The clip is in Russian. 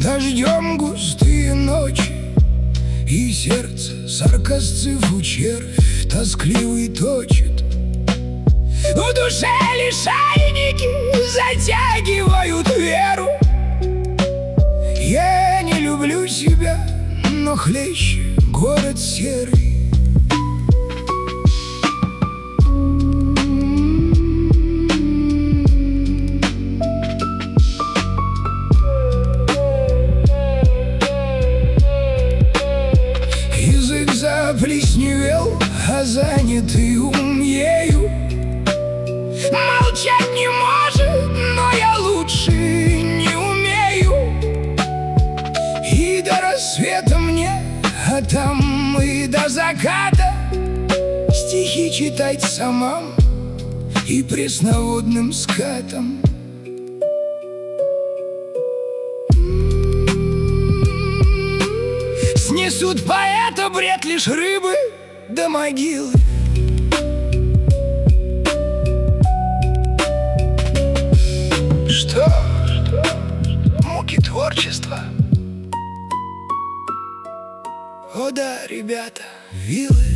дождем густые ночи, и сердце саркасцифу червь тоскливый точит. В душе лишайники затягивают веру. Я не люблю себя, но хлеще город серый. Язык заплесневел, а занятый ум ею. Молчать не может, но я лучше не умею. И до рассвета мне, а там и до заката стихи читать самам и пресноводным скатам. Снесут поэта бред лишь рыбы до могилы. Что? Муки творчества. О да, ребята, вилы.